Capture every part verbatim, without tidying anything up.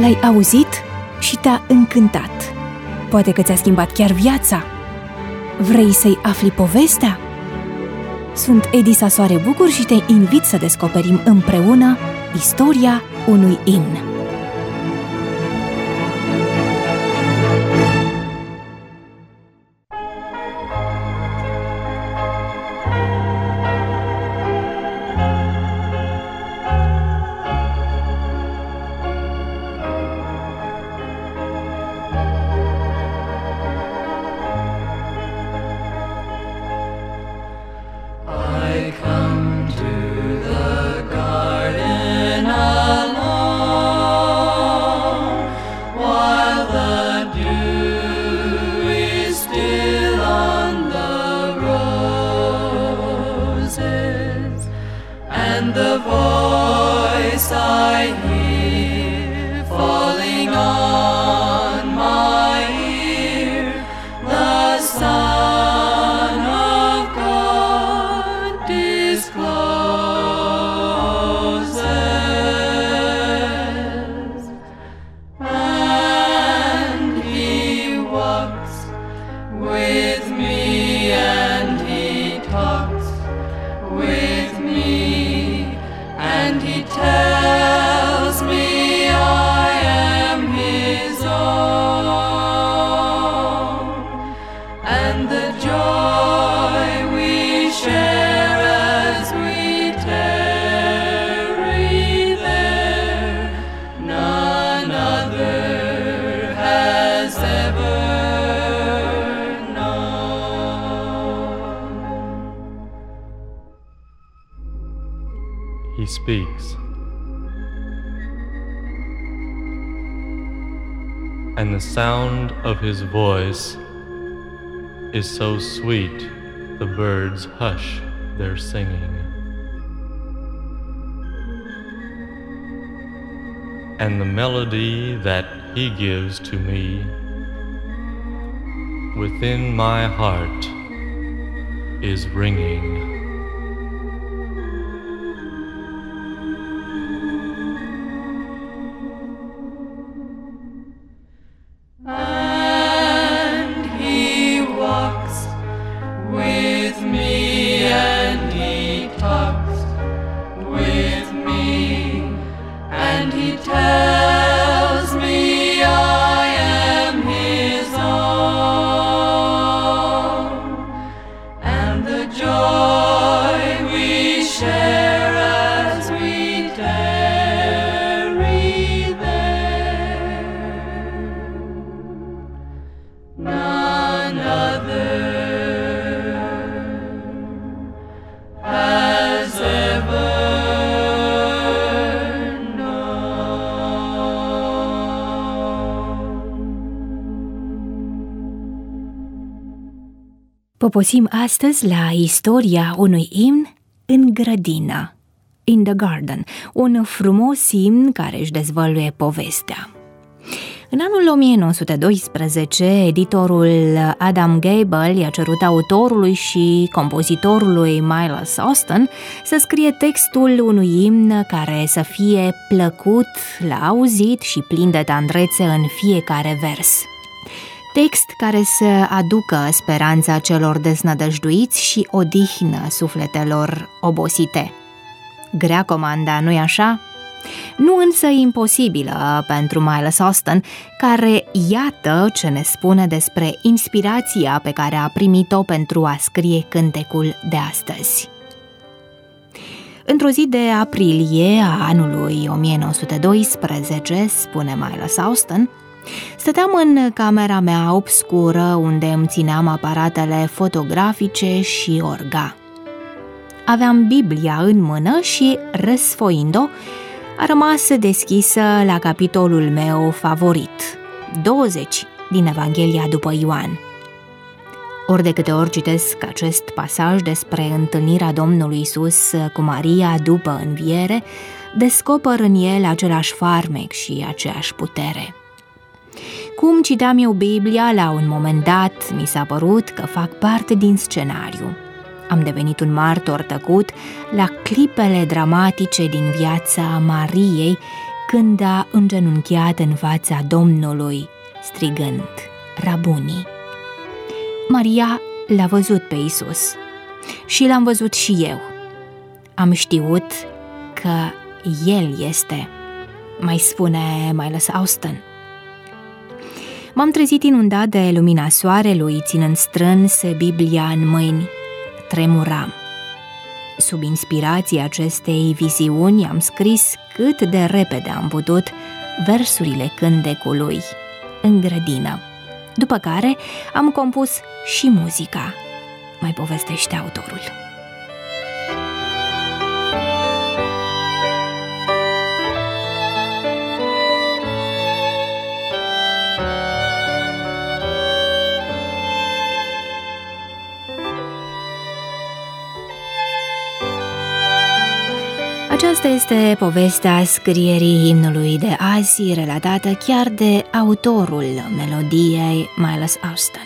l-ai auzit și te-a încântat. Poate că ți-a schimbat chiar viața. Vrei să-i afli povestea? Sunt Edisa Soare Bucur și te invit să descoperim împreună istoria unui imn. He speaks, and the sound of his voice is so sweet the birds hush their singing. And the melody that he gives to me within my heart is ringing. Poposim astăzi la istoria unui imn în grădină, In the Garden, un frumos imn care își dezvăluie povestea. În anul o mie nouă sute doisprezece, editorul Adam Gable i-a cerut autorului și compozitorului Miles Austen să scrie textul unui imn care să fie plăcut la auzit și plin de tandrețe în fiecare vers. Text care să aducă speranța celor deznădăjduiți și odihnă sufletelor obosite. Grea comanda, nu-i așa? Nu însă imposibilă pentru Miles Austen, care iată ce ne spune despre inspirația pe care a primit-o pentru a scrie cântecul de astăzi. Într-o zi de aprilie a anului o mie nouă sute doisprezece, spune Miles Austen, stăteam în camera mea obscură unde îmi țineam aparatele fotografice și orga. Aveam Biblia în mână și, răsfoind-o, a rămas deschisă la capitolul meu favorit, douăzeci din Evanghelia după Ioan. Ori de câte ori citesc acest pasaj despre întâlnirea Domnului Iisus cu Maria după înviere, descoper în el același farmec și aceeași putere. Cum citeam eu Biblia, la un moment dat mi s-a părut că fac parte din scenariu. Am devenit un martor tăcut la clipele dramatice din viața Mariei, când a îngenunchiat în fața Domnului, strigând, Rabuni. Maria l-a văzut pe Iisus și l-am văzut și eu. Am știut că El este, mai spune Miles Austin. M-am trezit inundat de lumina soarelui, ținând strâns Biblia în mâini. Tremuram. Sub inspirația acestei viziuni am scris cât de repede am putut versurile cântecului În grădină, după care am compus și muzica, mai povestește autorul. Aceasta este povestea scrierii imnului de azi, relatată chiar de autorul melodiei, Miles Austin.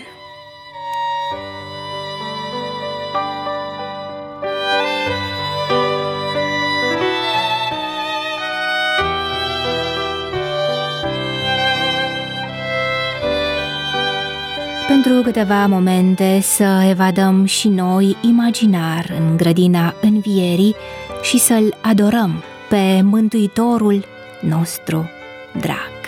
Pentru câteva momente să evadăm și noi imaginar în grădina învierii și să-L adorăm pe Mântuitorul nostru drag.